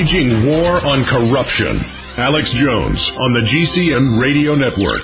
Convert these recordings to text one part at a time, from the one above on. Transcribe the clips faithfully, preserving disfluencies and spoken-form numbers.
Waging War on Corruption. Alex Jones on the G C N Radio Network.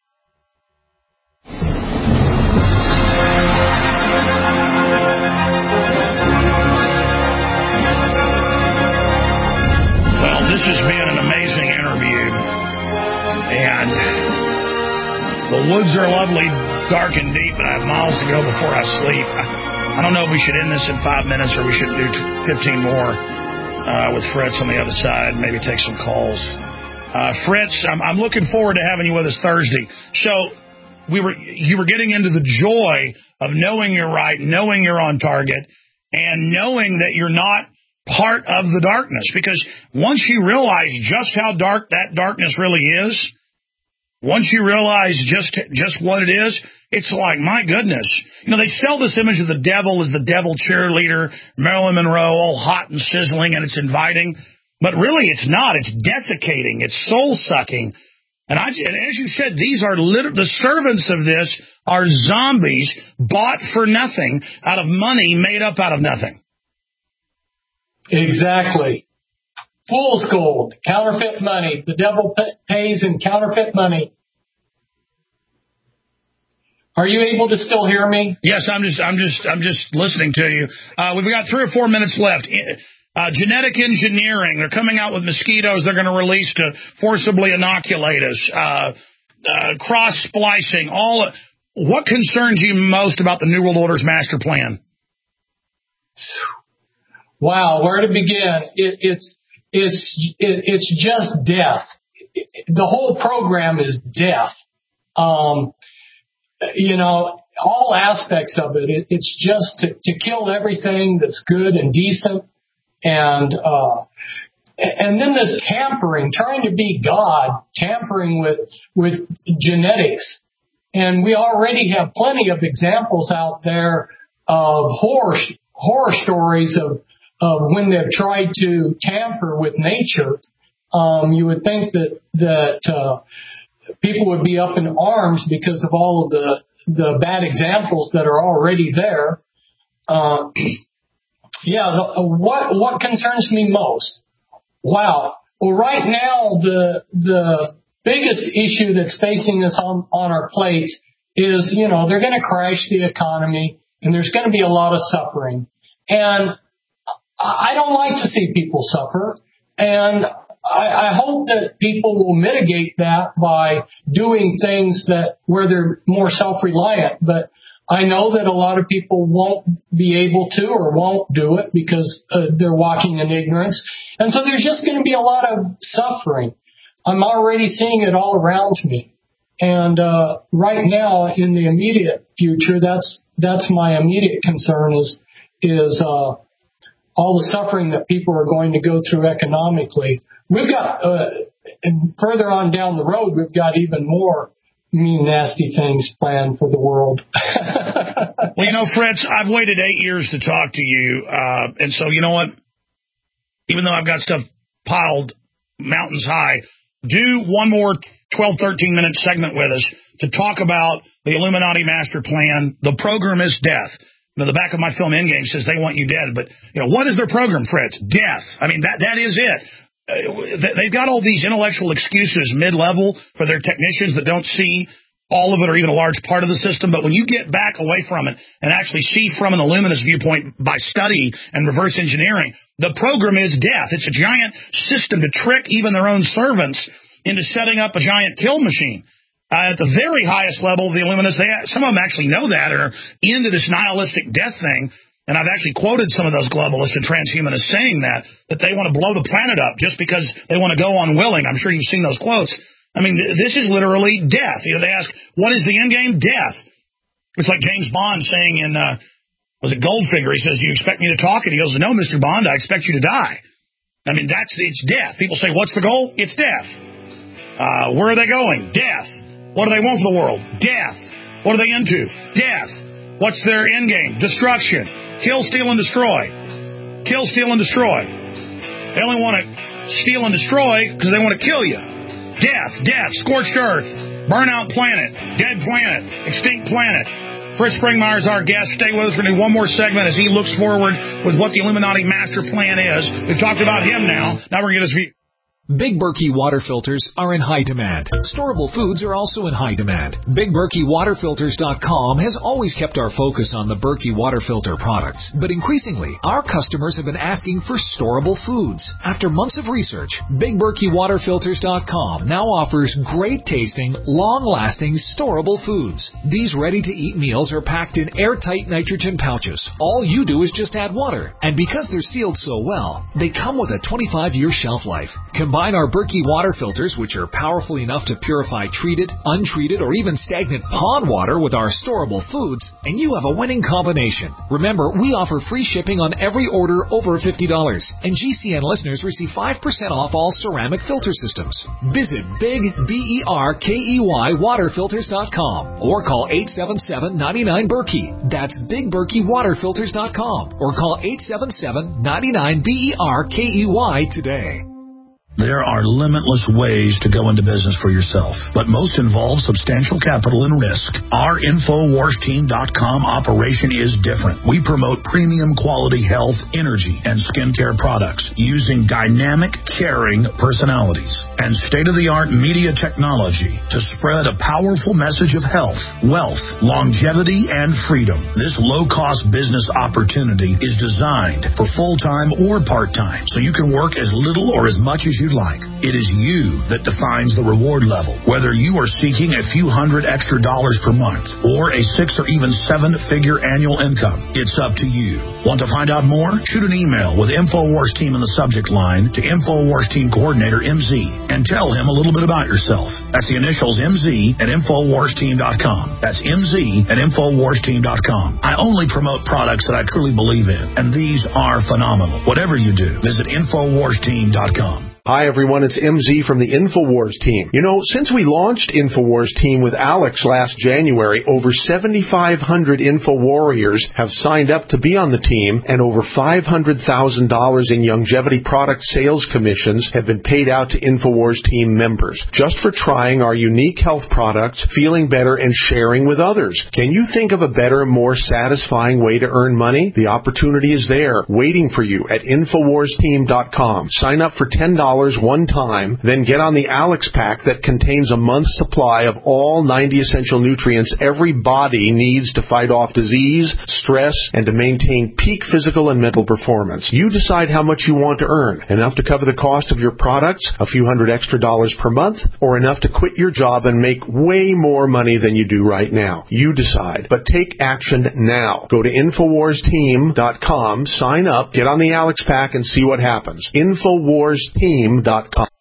Well, this has been an amazing interview. And the woods are lovely, dark and deep, but I have miles to go before I sleep. I, I don't know if we should end this in five minutes or we should do fifteen more. Uh, with Fritz on the other side, maybe take some calls. Uh, Fritz, I'm, I'm looking forward to having you with us Thursday. So we were, you were getting into the joy of knowing you're right, knowing you're on target, and knowing that you're not part of the darkness. Because once you realize just how dark that darkness really is, once you realize just just what it is, it's like, my goodness. You know, they sell this image of the devil as the devil cheerleader, Marilyn Monroe, all hot and sizzling, and it's inviting. But really, it's not. It's desiccating. It's soul-sucking. And, I, and as you said, these are lit- the servants of this are zombies bought for nothing out of money made up out of nothing. Exactly. Fool's gold, counterfeit money. The devil p- pays in counterfeit money. Are you able to still hear me? Yes, I'm just, I'm just, I'm just listening to you. Uh, we've got three or four minutes left. Uh, genetic engineering. They're coming out with mosquitoes they're going to release to forcibly inoculate us. Uh, uh, cross splicing. All. What concerns you most about the New World Order's master plan? Wow, where to begin? It, it's, it's, it, it's just death. The whole program is death. Um. You know, all aspects of it, it it's just to, to kill everything that's good and decent. And uh, and then this tampering, trying to be God, tampering with, with genetics. And we already have plenty of examples out there of horror, horror stories of, of when they've tried to tamper with nature. Um, you would think that, that uh, people would be up in arms because of all of the, the bad examples that are already there. Uh, yeah, the, what what concerns me most? Wow. Well, right now, the the biggest issue that's facing us on, on our plates is, you know, they're going to crash the economy, and there's going to be a lot of suffering. And I don't like to see people suffer, and I, I hope that people will mitigate that by doing things that where they're more self-reliant. But I know that a lot of people won't be able to or won't do it because uh, they're walking in ignorance. And so there's just going to be a lot of suffering. I'm already seeing it all around me. And uh, right now, in the immediate future, that's that's my immediate concern is is uh, all the suffering that people are going to go through economically. We've got, uh, and further on down the road, we've got even more mean, nasty things planned for the world. Well, you know, Fritz, I've waited eight years to talk to you. Uh, and so, you know what? Even though I've got stuff piled mountains high, do one more twelve, thirteen minute segment with us to talk about the Illuminati master plan. The program is death. You know, the back of my film Endgame says they want you dead. But, you know, what is their program, Fritz? Death. I mean, that that is it. They've got all these intellectual excuses mid-level for their technicians that don't see all of it or even a large part of the system. But when you get back away from it and actually see from an Illuminist viewpoint by study and reverse engineering, the program is death. It's a giant system to trick even their own servants into setting up a giant kill machine. Uh, at the very highest level of the Illuminists, they, some of them actually know that and are into this nihilistic death thing. And I've actually quoted some of those globalists and transhumanists saying that, that they want to blow the planet up just because they want to go unwilling. I'm sure you've seen those quotes. I mean, th- this is literally death. You know, they ask, what is the end game? Death. It's like James Bond saying in, uh, was it Goldfinger? He says, do you expect me to talk? And he goes, no, Mister Bond, I expect you to die. I mean, that's, it's death. People say, what's the goal? It's death. Uh, where are they going? Death. What do they want for the world? Death. What are they into? Death. What's their end game? Destruction. Kill, steal, and destroy. Kill, steal, and destroy. They only want to steal and destroy because they want to kill you. Death, death, scorched earth, burnout planet, dead planet, extinct planet, Fritz Springmeier is our guest. Stay with us. We're going to do one more segment as he looks forward with what the Illuminati master plan is. We've talked about him now. Now we're going to get his view. Big Berkey water filters are in high demand. Storable foods are also in high demand. Big Berkey Water Filters dot com has always kept our focus on the Berkey water filter products, but increasingly, our customers have been asking for storable foods. After months of research, Big Berkey Water Filters dot com now offers great-tasting, long-lasting, storable foods. These ready-to-eat meals are packed in airtight nitrogen pouches. All you do is just add water, and because they're sealed so well, they come with a twenty-five year shelf life. Combine our Berkey water filters, which are powerful enough to purify treated, untreated, or even stagnant pond water with our storable foods, and you have a winning combination. Remember, we offer free shipping on every order over fifty dollars, and G C N listeners receive five percent off all ceramic filter systems. Visit Big B E R K E Y Water Filters dot com or call eight seven seven, nine nine, Berkey. That's Big Berkey Water Filters dot com or call eight seven seven, nine nine, B E R K E Y today. There are limitless ways to go into business for yourself, but most involve substantial capital and risk. Our Infowars Team dot com operation is different. We promote premium quality health, energy, and skincare products using dynamic, caring personalities and state-of-the-art media technology to spread a powerful message of health, wealth, longevity, and freedom. This low-cost business opportunity is designed for full-time or part-time, so you can work as little or as much as you like. It is you that defines the reward level. Whether you are seeking a few hundred extra dollars per month or a six or even seven figure annual income, it's up to you. Want to find out more? Shoot an email with Infowars Team in the subject line to Infowars Team Coordinator M Z and tell him a little bit about yourself. That's the initials M Z at Infowars Team dot com. That's M Z at Infowars Team dot com. I only promote products that I truly believe in, and these are phenomenal. Whatever you do, visit Infowars Team dot com. Hi, everyone. It's M Z from the Infowars team. You know, since we launched Infowars Team with Alex last January, over seventy-five hundred InfoWarriors have signed up to be on the team, and over five hundred thousand dollars in longevity product sales commissions have been paid out to Infowars Team members, just for trying our unique health products, feeling better, and sharing with others. Can you think of a better, more satisfying way to earn money? The opportunity is there, waiting for you at Infowars Team dot com. Sign up for ten dollars one time, then get on the Alex Pack that contains a month's supply of all ninety essential nutrients every body needs to fight off disease, stress, and to maintain peak physical and mental performance. You decide how much you want to earn. Enough to cover the cost of your products, a few hundred extra dollars per month, or enough to quit your job and make way more money than you do right now. You decide. But take action now. Go to Infowars Team dot com, sign up, get on the Alex Pack, and see what happens. Infowars Team dot com.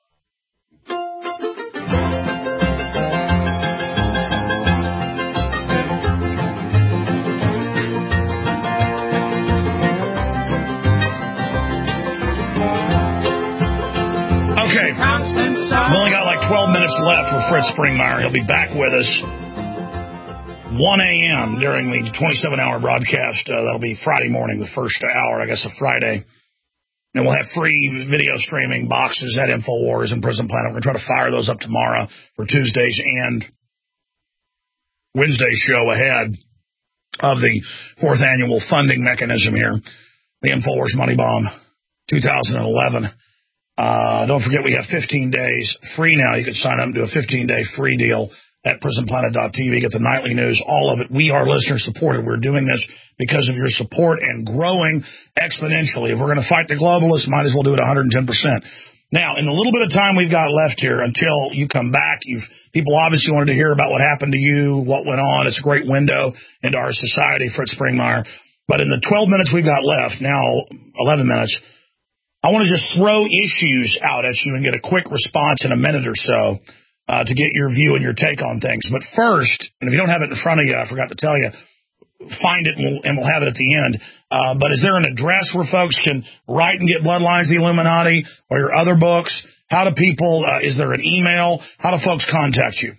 Okay. We've only got like twelve minutes left with Fritz Springmeier. He'll be back with us one a.m. during the twenty-seven hour broadcast. Uh, that'll be Friday morning, the first hour, I guess, of Friday. And we'll have free video streaming boxes at InfoWars and Prison Planet. We're going to try to fire those up tomorrow for Tuesday's and Wednesday's show ahead of the fourth annual funding mechanism here, the InfoWars Money Bomb two thousand eleven. Uh, don't forget, we have fifteen days free now. You can sign up and do a fifteen day free deal at prison planet dot t v. Get the nightly news, all of it. We are listener supported. We're doing this because of your support and growing exponentially. If we're going to fight the globalists, might as well do it one hundred ten percent. Now, in the little bit of time we've got left here until you come back, you've people obviously wanted to hear about what happened to you, what went on. It's a great window into our society, Fritz Springmeier. But in the twelve minutes we've got left, now eleven minutes, I want to just throw issues out at you and get a quick response in a minute or so. Uh, to get your view and your take on things. But first, and if you don't have it in front of you, I forgot to tell you, find it and we'll, and we'll have it at the end. Uh, but is there an address where folks can write and get Bloodlines of the Illuminati or your other books? How do people, uh, is there an email? How do folks contact you?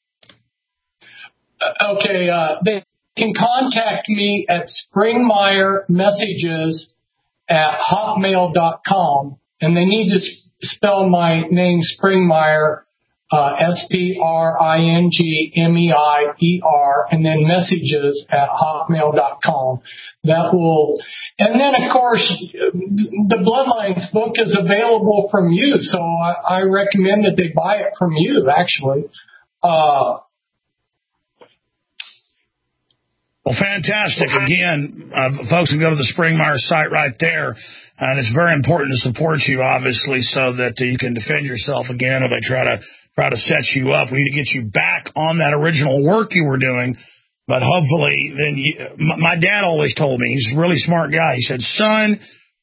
Uh, okay, uh, they can contact me at Springmeier Messages at hotmail dot com, and they need to spell my name Springmeier uh, S P R I N G M E I E R, and then messages at hotmail dot com. That will, and then of course, the Bloodlines book is available from you, so I, I recommend that they buy it from you, actually. Uh, Well, fantastic. Again, uh, folks can go to the Springmeier site right there. And it's very important to support you, obviously, so that uh, you can defend yourself again if they try to try to set you up. We need to get you back on that original work you were doing. But hopefully, then you, my, my dad always told me, he's a really smart guy. He said, son,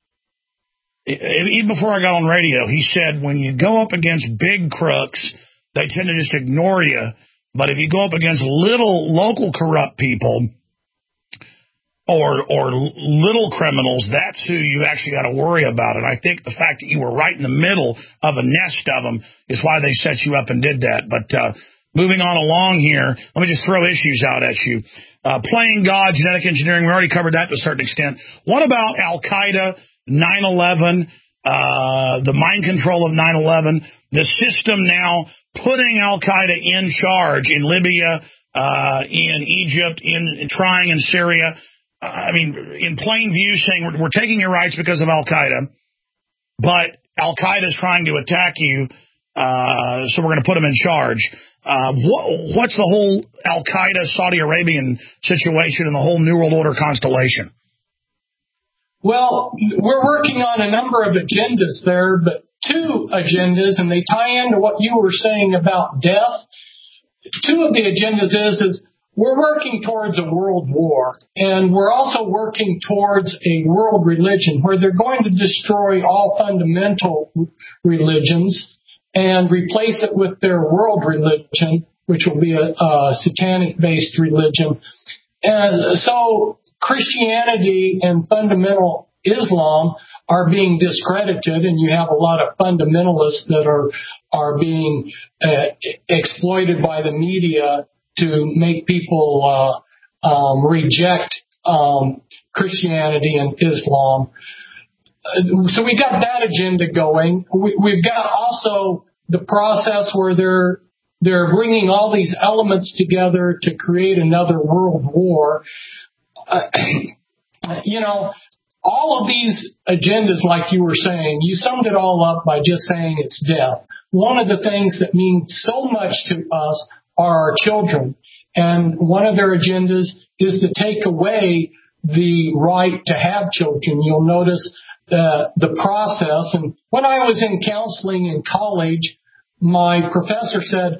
even before I got on radio, he said, when you go up against big crooks, they tend to just ignore you. But if you go up against little local corrupt people, or or little criminals, that's who you actually got to worry about. And I think the fact that you were right in the middle of a nest of them is why they set you up and did that. But uh, moving on along here, let me just throw issues out at you. Uh, playing God, genetic engineering, we already covered that to a certain extent. What about Al-Qaeda, nine eleven, uh, the mind control of nine eleven, the system now putting Al-Qaeda in charge in Libya, uh, in Egypt, in, in trying in Syria? I mean, in plain view, saying we're, we're taking your rights because of Al-Qaeda, but Al-Qaeda is trying to attack you, uh, so we're going to put them in charge. Uh, what, what's the whole Al-Qaeda, Saudi Arabian situation and the whole New World Order constellation? Well, we're working on a number of agendas there, but two agendas, and they tie into what you were saying about death. Two of the agendas is, is we're working towards a world war, and we're also working towards a world religion where they're going to destroy all fundamental religions and replace it with their world religion, which will be a, a satanic-based religion. And so Christianity and fundamental Islam are being discredited, and you have a lot of fundamentalists that are are being uh, exploited by the media to make people uh, um, reject um, Christianity and Islam. Uh, so we got that agenda going. We, we've got also the process where they're they're bringing all these elements together to create another world war. Uh, you know, all of these agendas, like you were saying, you summed it all up by just saying it's death. One of the things that means so much to us are our children. And one of their agendas is to take away the right to have children. You'll notice uh, the process. And when I was in counseling in college, my professor said,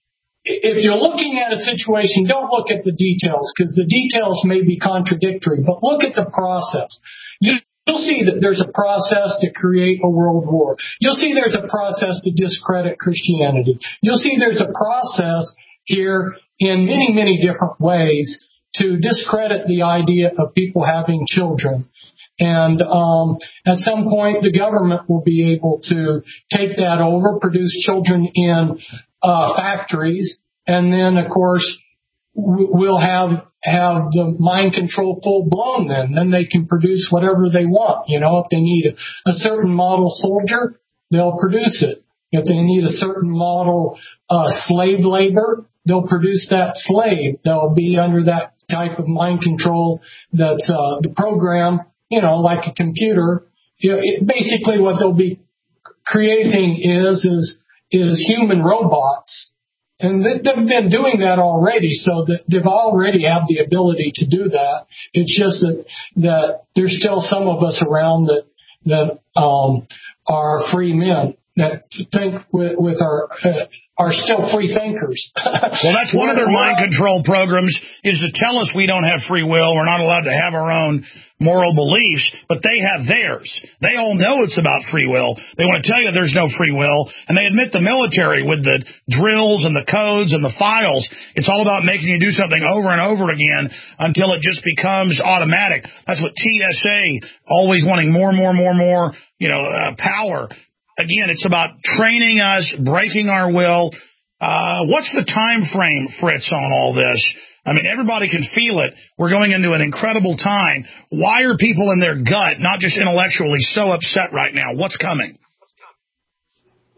if you're looking at a situation, don't look at the details, because the details may be contradictory, but look at the process. You You'll see that there's a process to create a world war. You'll see there's a process to discredit Christianity. You'll see there's a process here in many, many different ways to discredit the idea of people having children. And um, at some point, the government will be able to take that over, produce children in uh, factories, and then, of course, we'll have have the mind control full blown then. Then they can produce whatever they want. You know, if they need a, a certain model soldier, they'll produce it. If they need a certain model uh, slave labor, they'll produce that slave. They'll be under that type of mind control that's uh, the program, you know, like a computer. You know, it, basically what they'll be creating is, is, is human robots. And they've been doing that already, so that they've already have the ability to do that. It's just that, that there's still some of us around that, that, um, are free men that think with, with our, uh, are still free thinkers. Well, that's one of their mind control programs, is to tell us we don't have free will. We're not allowed to have our own moral beliefs, but they have theirs. They all know it's about free will. They want to tell you there's no free will, and they admit the military with the drills and the codes and the files, it's all about making you do something over and over again until it just becomes automatic. That's what T S A, always wanting more, more, more, more, you know, uh, power. Again, it's about training us, breaking our will. Uh, what's the time frame, Fritz, on all this? I mean, everybody can feel it. We're going into an incredible time. Why are people in their gut, not just intellectually, so upset right now? What's coming?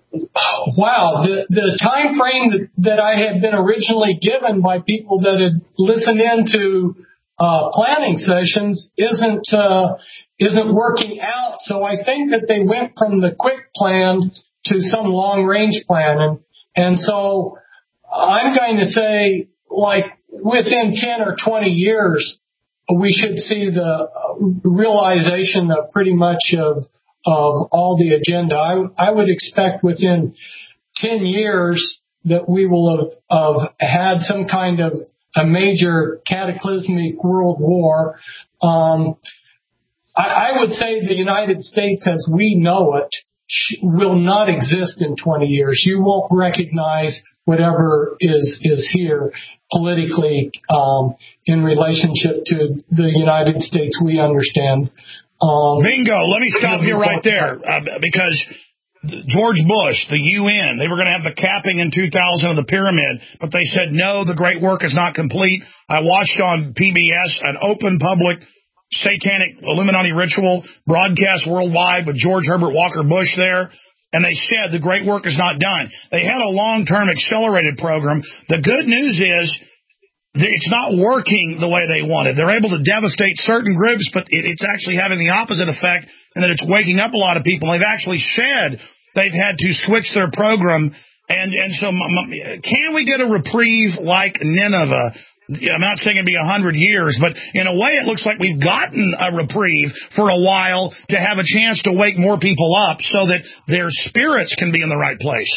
wow, the, the time frame that, that I had been originally given by people that had listened into uh, planning sessions isn't uh, isn't working out. So I think that they went from the quick plan to some long range plan, and and so I'm going to say, like, within ten or twenty years, we should see the realization of pretty much of of all the agenda. I, I would expect within ten years that we will have, have had some kind of a major cataclysmic world war. Um, I, I would say the United States as we know it will not exist in twenty years. You won't recognize whatever is, is here politically um, in relationship to the United States we understand. Um, Bingo. Let me stop you right there uh, because George Bush, the U N, they were going to have the capping in two thousand of the pyramid, but they said, no, the great work is not complete. I watched on P B S an open public satanic Illuminati ritual broadcast worldwide with George Herbert Walker Bush there, and they said the great work is not done. They had a long-term accelerated program. The good news is it's not working the way they wanted. They're able to devastate certain groups, but it's actually having the opposite effect, and that it's waking up a lot of people. They've actually said they've had to switch their program, and, and so can we get a reprieve like Nineveh? I'm not saying it'd be a hundred years, but in a way it looks like we've gotten a reprieve for a while to have a chance to wake more people up so that their spirits can be in the right place.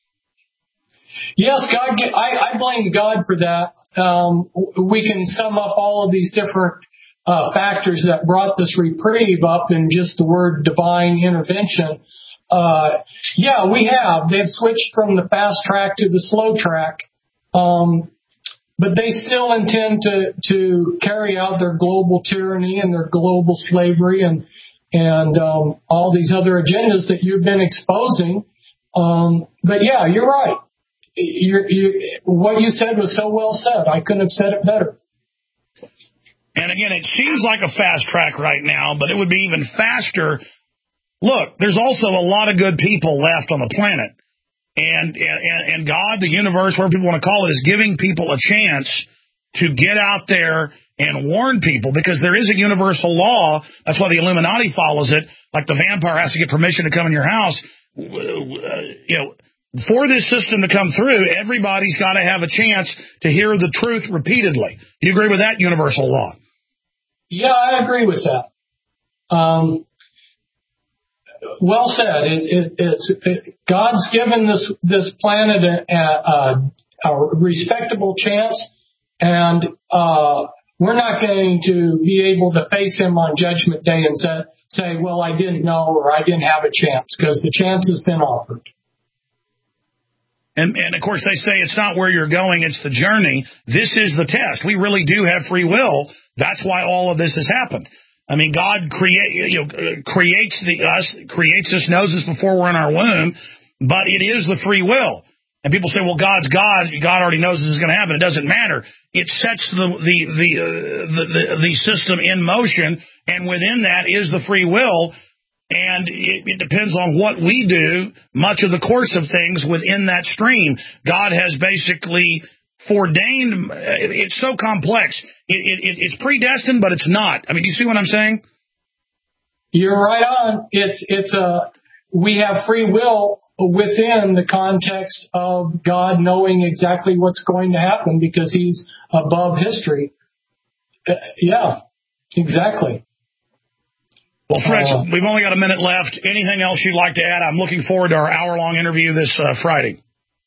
Yes, God. I, I blame God for that. Um, we can sum up all of these different uh, factors that brought this reprieve up in just the word divine intervention. Uh, yeah, we have. They've switched from the fast track to the slow track. Um, But they still intend to, to carry out their global tyranny and their global slavery and and um, all these other agendas that you've been exposing. Um, but yeah, you're right. You're, you, what you said was so well said. I couldn't have said it better. And again, it seems like a fast track right now, but it would be even faster. Look, there's also a lot of good people left on the planet. And, and, and God, the universe, whatever people want to call it, is giving people a chance to get out there and warn people, because there is a universal law. That's why the Illuminati follows it. Like the vampire has to get permission to come in your house. You know, for this system to come through, everybody's got to have a chance to hear the truth repeatedly. Do you agree with that universal law? Yeah, I agree with that. Um, Well said. It, it, it's it, God's given this this planet a, a, a respectable chance, and uh, we're not going to be able to face Him on Judgment Day and say, say, "Well, I didn't know," or "I didn't have a chance," because the chance has been offered. And, and of course, they say it's not where you're going; it's the journey. This is the test. We really do have free will. That's why all of this has happened. I mean, God create, you know, creates the us, creates us, knows us before we're in our womb, but it is the free will. And people say, well, God's God. God already knows this is going to happen. It doesn't matter. It sets the the the, uh, the the the system in motion, and within that is the free will. And it, it depends on what we do. Much of the course of things within that stream, God has basically foreordained. It's so complex. It, it, it's predestined, but it's not. I mean, do you see what I'm saying? You're right on. It's it's a we have free will within the context of God knowing exactly what's going to happen because He's above history. Uh, yeah, exactly. Well, Fritz, uh, we've only got a minute left. Anything else you'd like to add? I'm looking forward to our hour-long interview this uh, Friday.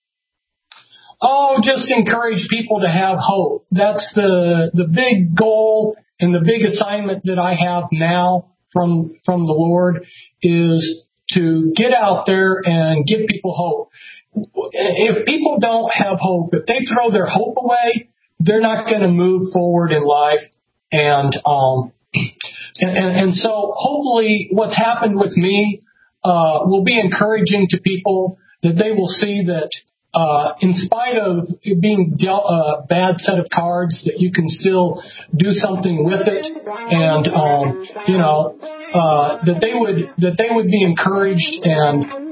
Oh, just encourage people to have hope. That's the the big goal and the big assignment that I have now from from the Lord is to get out there and give people hope. If people don't have hope, if they throw their hope away, they're not going to move forward in life. And um and, and, and so hopefully what's happened with me uh will be encouraging to people, that they will see that Uh, in spite of it being dealt a bad set of cards, that you can still do something with it, and um, you know uh, that they would that they would be encouraged and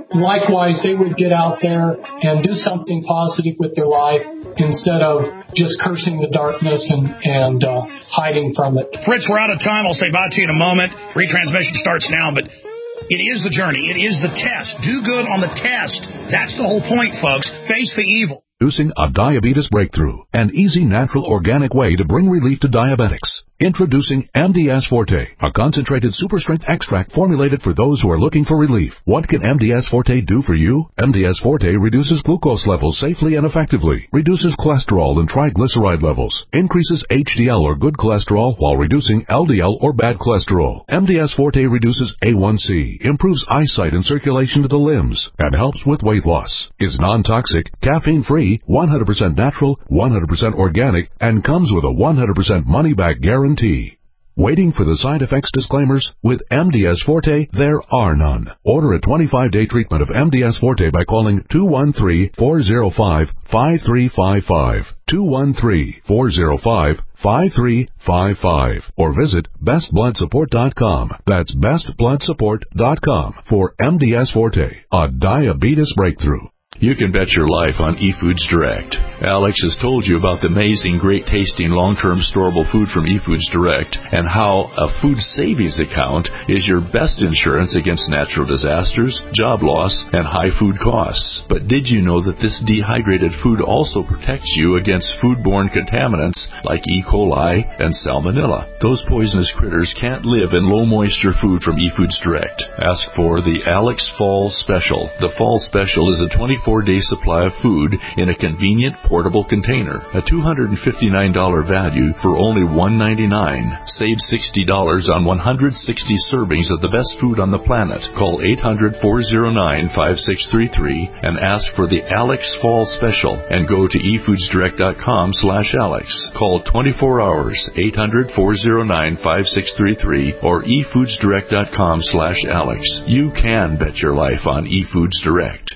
likewise, they would get out there and do something positive with their life instead of just cursing the darkness and, and uh, hiding from it. Fritz, we're out of time. I'll say bye to you in a moment. Retransmission starts now, but it is the journey. It is the test. Do good on the test. That's the whole point, folks. Face the evil. Introducing a diabetes breakthrough, an easy, natural, organic way to bring relief to diabetics. Introducing M D S Forte, a concentrated super-strength extract formulated for those who are looking for relief. What can M D S Forte do for you? M D S Forte reduces glucose levels safely and effectively, reduces cholesterol and triglyceride levels, increases H D L or good cholesterol while reducing L D L or bad cholesterol. M D S Forte reduces A one C, improves eyesight and circulation to the limbs, and helps with weight loss. Is non-toxic, caffeine-free, one hundred percent natural, one hundred percent organic, and comes with a one hundred percent money-back guarantee. Waiting for the side effects disclaimers? With M D S Forte, there are none. Order a twenty-five day treatment of M D S Forte by calling two one three, four zero five, five three five five, two one three, four zero five, five three five five, or visit best blood support dot com. That's best blood support dot com for M D S Forte, a diabetes breakthrough. You can bet your life on eFoods Direct. Alex has told you about the amazing, great-tasting, long-term storable food from eFoods Direct and how a food savings account is your best insurance against natural disasters, job loss, and high food costs. But did you know that this dehydrated food also protects you against foodborne contaminants like E. coli and Salmonella? Those poisonous critters can't live in low-moisture food from eFoods Direct. Ask for the Alex Fall Special. The Fall Special is a twenty-four day supply of food in a convenient portable container. A two hundred fifty-nine dollars value for only one hundred ninety-nine dollars. Save sixty dollars on one hundred sixty servings of the best food on the planet. Call eight hundred, four oh nine, five six three three and ask for the Alex Fall Special and go to e foods direct dot com slash Alex. Call twenty-four hours, eight hundred, four oh nine, five six three three or e foods direct dot com slash Alex. You can bet your life on eFoods Direct.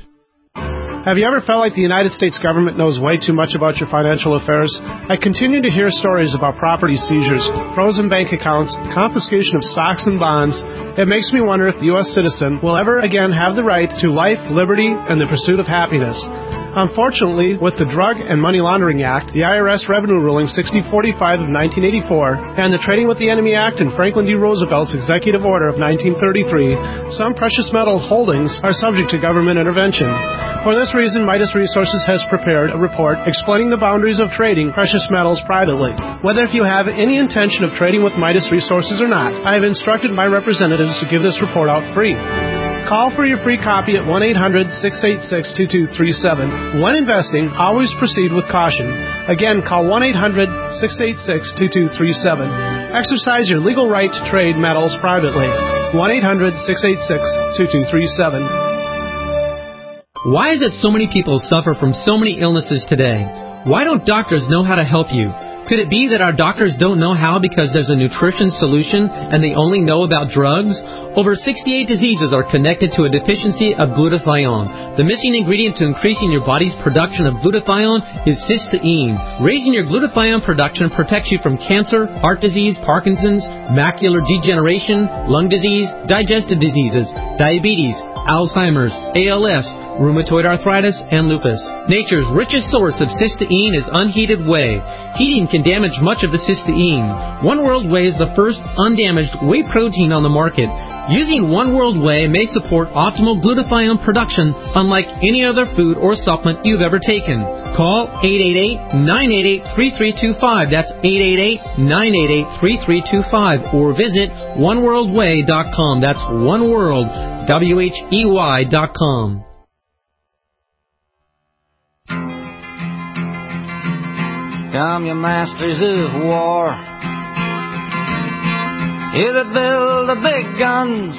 Have you ever felt like the United States government knows way too much about your financial affairs? I continue to hear stories about property seizures, frozen bank accounts, confiscation of stocks and bonds. It makes me wonder if the U S citizen will ever again have the right to life, liberty, and the pursuit of happiness. Unfortunately, with the Drug and Money Laundering Act, the I R S Revenue Ruling sixty forty-five of nineteen eighty-four, and the Trading with the Enemy Act and Franklin D. Roosevelt's Executive Order of nineteen thirty-three, some precious metals holdings are subject to government intervention. For this reason, Midas Resources has prepared a report explaining the boundaries of trading precious metals privately. Whether if you have any intention of trading with Midas Resources or not, I have instructed my representatives to give this report out free. Call for your free copy at one eight hundred, six eight six, two two three seven. When investing, always proceed with caution. Again, call one eight hundred, six eight six, two two three seven. Exercise your legal right to trade metals privately. one eight hundred, six eight six, two two three seven. Why is it so many people suffer from so many illnesses today? Why don't doctors know how to help you? Could it be that our doctors don't know how because there's a nutrition solution and they only know about drugs? Over sixty-eight diseases are connected to a deficiency of glutathione. The missing ingredient to increasing your body's production of glutathione is cysteine. Raising your glutathione production protects you from cancer, heart disease, Parkinson's, macular degeneration, lung disease, digestive diseases, diabetes, Alzheimer's, A L S, rheumatoid arthritis, and lupus. Nature's richest source of cysteine is unheated whey. Heating can damage much of the cysteine. One World Whey is the first undamaged whey protein on the market. Using One World Whey may support optimal glutathione production unlike any other food or supplement you've ever taken. Call eight eight eight, nine eight eight, three three two five. That's eight eight eight, nine eight eight, three three two five. Or visit one world way dot com. That's One World, W H E Y dot com. Come, you masters of war, you that build the big guns,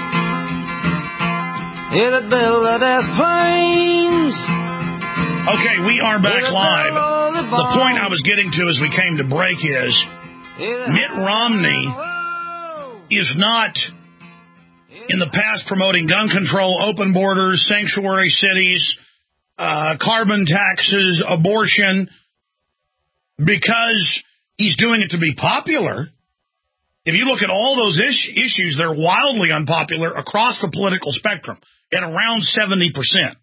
you that build the death planes. Okay, we are back live. The point I was getting to as we came to break is Mitt Romney is not in the past promoting gun control, open borders, sanctuary cities, uh, carbon taxes, abortion, because he's doing it to be popular. If you look at all those is- issues, they're wildly unpopular across the political spectrum. at around seventy percent.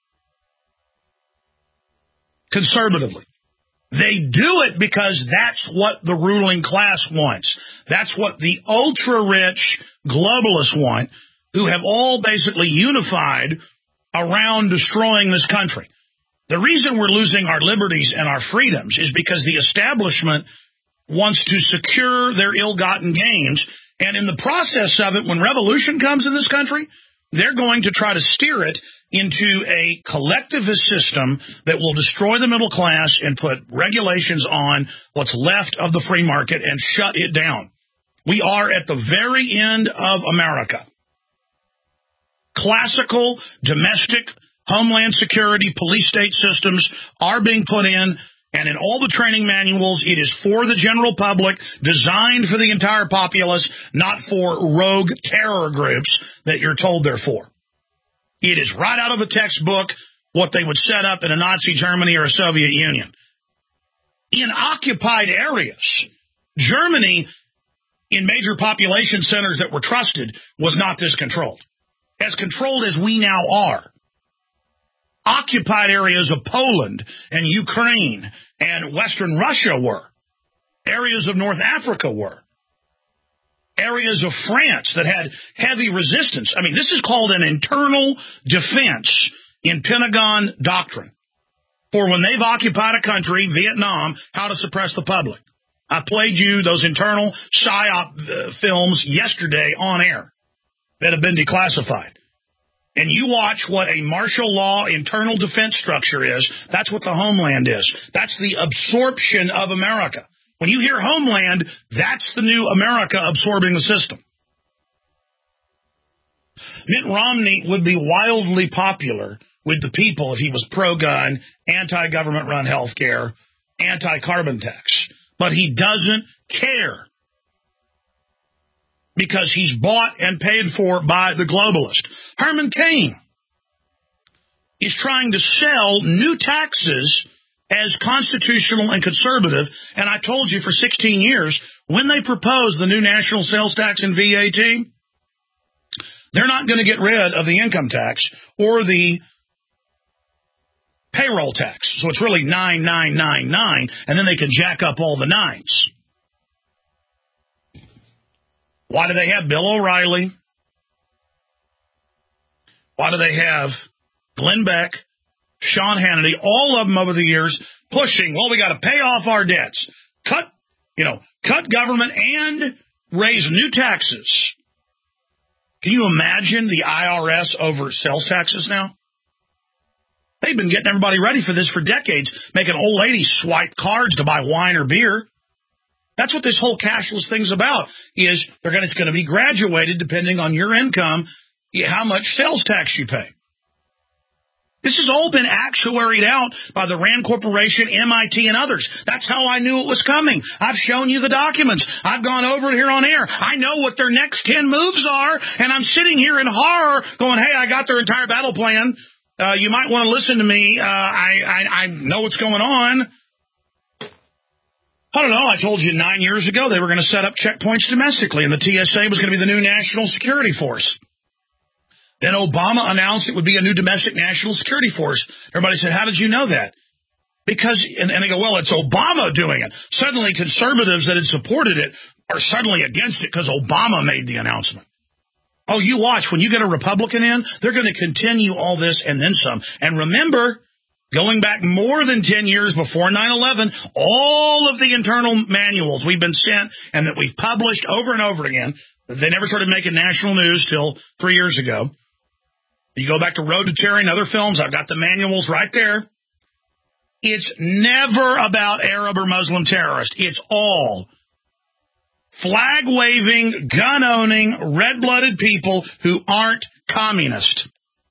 Conservatively. They do it because that's what the ruling class wants. That's what the ultra-rich globalists want, who have all basically unified around destroying this country. The reason we're losing our liberties and our freedoms is because the establishment wants to secure their ill-gotten gains, and in the process of it, when revolution comes in this country, they're going to try to steer it into a collectivist system that will destroy the middle class and put regulations on what's left of the free market and shut it down. We are at the very end of America. Classical, domestic, homeland security, police state systems are being put in, and in all the training manuals, it is for the general public, designed for the entire populace, not for rogue terror groups that you're told they're for. It is right out of a textbook what they would set up in a Nazi Germany or a Soviet Union. In occupied areas, Germany, in major population centers that were trusted, was not this controlled. As controlled as we now are. Occupied areas of Poland and Ukraine and Western Russia were. Areas of North Africa were. Areas of France that had heavy resistance. I mean, this is called an internal defense in Pentagon doctrine for when they've occupied a country, Vietnam, how to suppress the public. I played you those internal PSYOP uh, films yesterday on air that have been declassified. And you watch what a martial law internal defense structure is. That's what the homeland is. That's the absorption of America. When you hear homeland, that's the new America absorbing the system. Mitt Romney would be wildly popular with the people if he was pro-gun, anti-government-run health care, anti-carbon tax. But he doesn't care because he's bought and paid for by the globalist. Herman Cain is trying to sell new taxes as constitutional and conservative, and I told you for sixteen years, when they propose the new national sales tax and V A T, they're not going to get rid of the income tax or the payroll tax. So it's really nine nine nine nine, and then they can jack up all the nines. Why do they have Bill O'Reilly? Why do they have Glenn Beck, Sean Hannity, all of them over the years pushing, well, we got to pay off our debts, cut, you know, cut government and raise new taxes. Can you imagine the I R S over sales taxes now? They've been getting everybody ready for this for decades, making old ladies swipe cards to buy wine or beer. That's what this whole cashless thing's about, is they're going to, it's going to be graduated depending on your income, how much sales tax you pay. This has all been actuaried out by the Rand Corporation, M I T, and others. That's how I knew it was coming. I've shown you the documents. I've gone over it here on air. I know what their next ten moves are, and I'm sitting here in horror going, hey, I got their entire battle plan. Uh, you might want to listen to me. Uh, I, I, I know what's going on. I don't know. I told you nine years ago they were going to set up checkpoints domestically, and the T S A was going to be the new national security force. Then Obama announced it would be a new domestic national security force. Everybody said, how did you know that? Because, and, and they go, well, it's Obama doing it. Suddenly conservatives that had supported it are suddenly against it because Obama made the announcement. Oh, you watch. When you get a Republican in, they're going to continue all this and then some. And remember, going back more than ten years before nine eleven, all of the internal manuals we've been sent and that we've published over and over again, they never started making national news till three years ago. You go back to Road to Tyranny and other films, I've got the manuals right there. It's never about Arab or Muslim terrorists. It's all flag-waving, gun-owning, red-blooded people who aren't communist.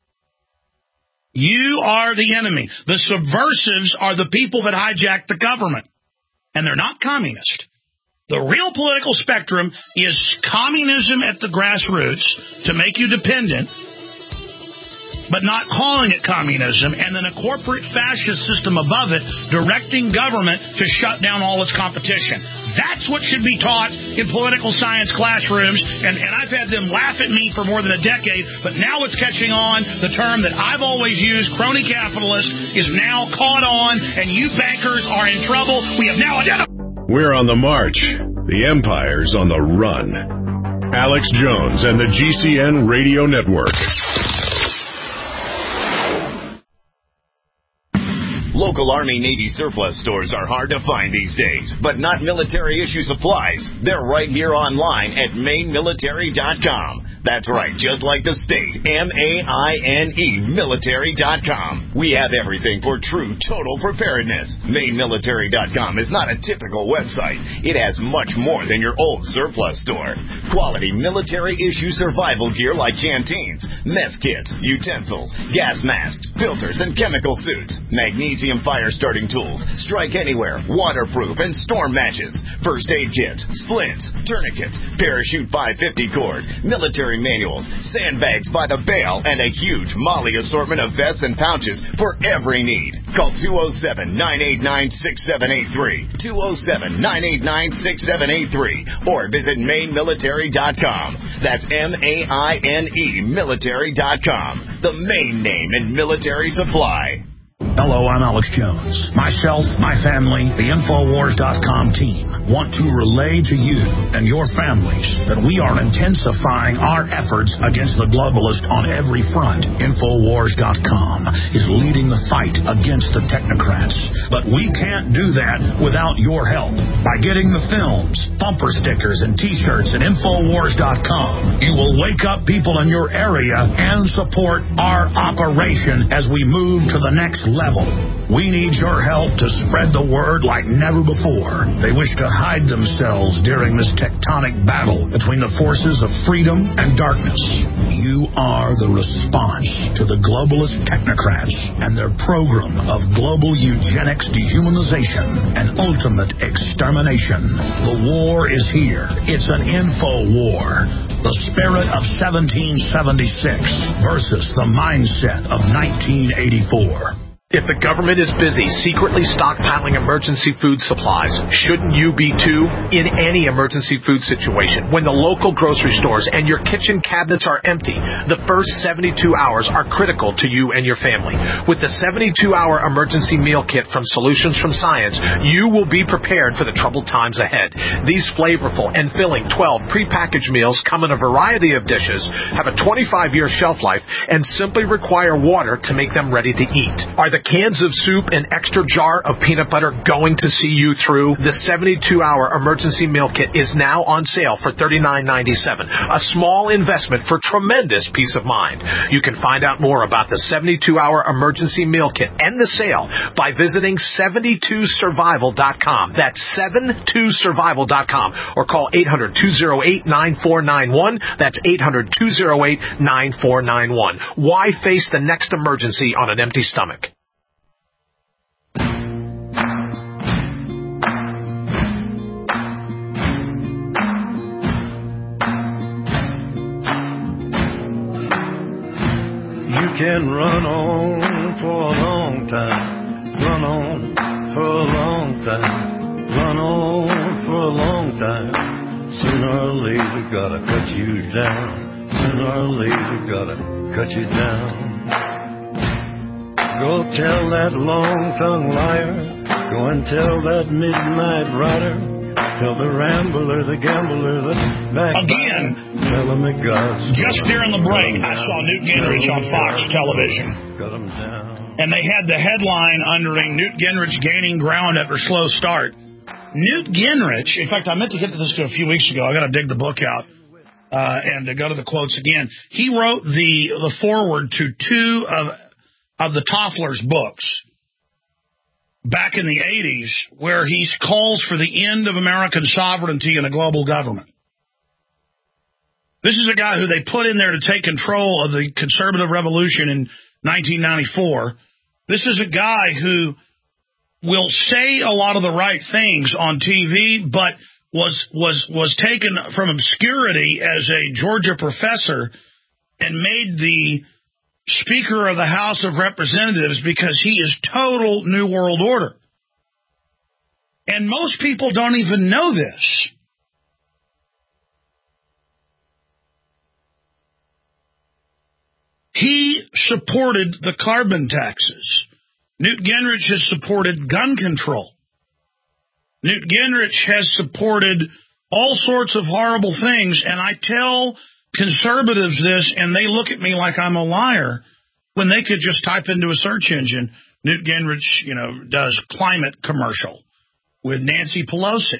You are the enemy. The subversives are the people that hijack the government, and they're not communist. The real political spectrum is communism at the grassroots to make you dependent, but not calling it communism, and then a corporate fascist system above it directing government to shut down all its competition. That's what should be taught in political science classrooms, and, and I've had them laugh at me for more than a decade, but now it's catching on. The term that I've always used, crony capitalist, is now caught on, and you bankers are in trouble. We have now identified... We're on the march. The empire's on the run. Alex Jones and the G C N Radio Network. Local Army Navy surplus stores are hard to find these days, but not military-issue supplies. They're right here online at maine military dot com. That's right, just like the state, M A I N E, military dot com. We have everything for true total preparedness. maine military dot com is not a typical website. It has much more than your old surplus store. Quality military-issue survival gear like canteens, mess kits, utensils, gas masks, filters, and chemical suits, magnesium fire-starting tools, strike anywhere, waterproof, and storm matches, first aid kits, splints, tourniquets, parachute five fifty cord, military manuals, sandbags by the bale, and a huge Molly assortment of vests and pouches for every need. Call two oh seven, nine eight nine, six seven eight three, two oh seven, nine eight nine, six seven eight three, or visit maine military dot com. That's M A I N E, military dot com. The main name in military supply. Hello, I'm Alex Jones. Myself, my family, the Infowars dot com team want to relay to you and your families that we are intensifying our efforts against the globalist on every front. Infowars dot com is leading the fight against the technocrats. But we can't do that without your help. By getting the films, bumper stickers, and T-shirts at Infowars dot com, you will wake up people in your area and support our operation as we move to the next level. We need your help to spread the word like never before. They wish to hide themselves during this tectonic battle between the forces of freedom and darkness. You are the response to the globalist technocrats and their program of global eugenics, dehumanization, and ultimate extermination. The war is here. It's an info war. The spirit of seventeen seventy-six versus the mindset of nineteen eighty-four. If the government is busy secretly stockpiling emergency food supplies, shouldn't you be too? In any emergency food situation, when the local grocery stores and your kitchen cabinets are empty, the first seventy-two hours are critical to you and your family. With the seventy-two hour emergency meal kit from Solutions from Science, you will be prepared for the troubled times ahead. These flavorful and filling twelve prepackaged meals come in a variety of dishes, have a twenty-five year shelf life, and simply require water to make them ready to eat. Are the cans of soup and extra jar of peanut butter going to see you through? The seventy-two hour emergency meal kit is now on sale for thirty-nine ninety-seven, a small investment for tremendous peace of mind. You can find out more about the seventy-two hour emergency meal kit and the sale by visiting seventy-two survival dot com. That's seventy-two survival dot com, or call eight hundred, two oh eight, nine four nine one. That's eight hundred, two oh eight, nine four nine one. Why face the next emergency on an empty stomach? You can run on for a long time, run on for a long time, run on for a long time. Sooner or later gotta cut you down, sooner or later gotta cut you down. Go tell that long-tongued liar, go and tell that midnight rider, tell the rambler, the gambler, the again. Tell him that God's just during the break, I saw Newt Gingrich on Fox television, and they had the headline undering Newt Gingrich gaining ground after slow start. Newt Gingrich, in fact, I meant to get to this a few weeks ago. I got to dig the book out uh, and to go to the quotes again. He wrote the the foreword to two of of the Toffler's books back in the eighties, where he calls for the end of American sovereignty and a global government. This is a guy who they put in there to take control of the conservative revolution in nineteen ninety-four. This is a guy who will say a lot of the right things on T V, but was was was taken from obscurity as a Georgia professor and made the Speaker of the House of Representatives because he is total New World Order. And most people don't even know this. He supported the carbon taxes. Newt Gingrich has supported gun control. Newt Gingrich has supported all sorts of horrible things, and I tell conservatives this, and they look at me like I'm a liar when they could just type into a search engine, Newt Gingrich, you know, does climate commercial with Nancy Pelosi.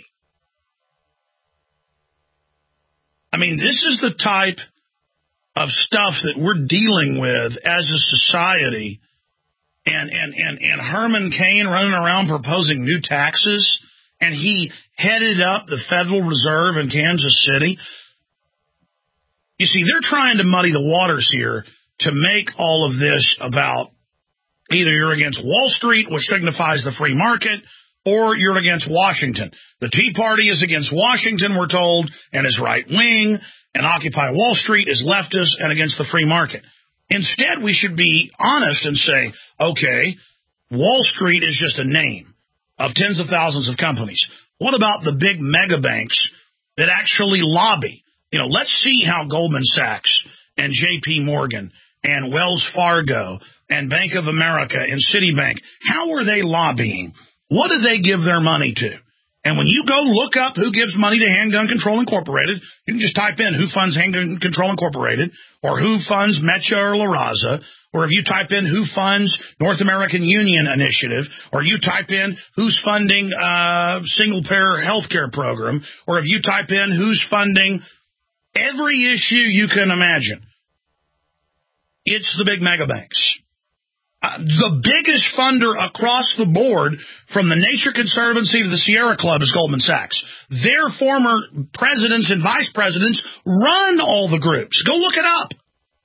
I mean, this is the type of stuff that we're dealing with as a society, and, and, and, and Herman Cain running around proposing new taxes, and he headed up the Federal Reserve in Kansas City. You see, they're trying to muddy the waters here to make all of this about either you're against Wall Street, which signifies the free market, or you're against Washington. The Tea Party is against Washington, we're told, and is right-wing, and Occupy Wall Street is leftist and against the free market. Instead, we should be honest and say, okay, Wall Street is just a name of tens of thousands of companies. What about the big mega banks that actually lobby? You know, let's see how Goldman Sachs and J P Morgan and Wells Fargo and Bank of America and Citibank, how are they lobbying? What do they give their money to? And when you go look up who gives money to Handgun Control Incorporated, you can just type in who funds Handgun Control Incorporated, or who funds Metcha or La Raza, or if you type in who funds North American Union Initiative, or you type in who's funding uh, single-payer health care program, or if you type in who's funding every issue you can imagine, it's the big mega banks. Uh, the biggest funder across the board, from the Nature Conservancy to the Sierra Club, is Goldman Sachs. Their former presidents and vice presidents run all the groups. Go look it up.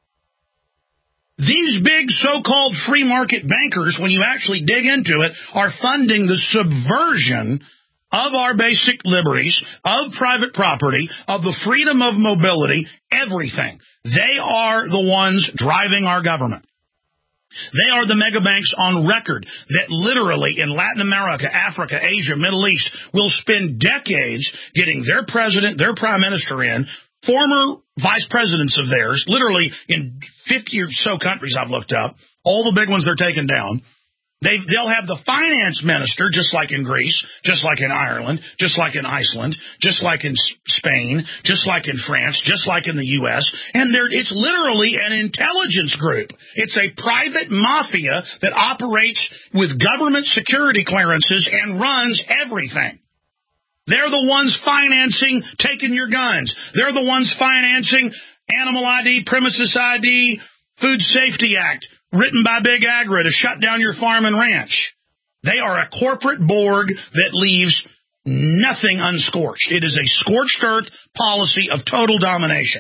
These big so-called free market bankers, when you actually dig into it, are funding the subversion of our basic liberties, of private property, of the freedom of mobility, everything. They are the ones driving our government. They are the mega banks on record that literally in Latin America, Africa, Asia, Middle East will spend decades getting their president, their prime minister in, former vice presidents of theirs, literally in fifty or so countries I've looked up, all the big ones they're taking down. They, they'll have the finance minister, just like in Greece, just like in Ireland, just like in Iceland, just like in Spain, just like in France, just like in the U S, and it's literally an intelligence group. It's a private mafia that operates with government security clearances and runs everything. They're the ones financing taking your guns. They're the ones financing Animal I D, Premises I D, Food Safety Act, written by Big Agra to shut down your farm and ranch. They are a corporate Borg that leaves nothing unscorched. It is a scorched earth policy of total domination.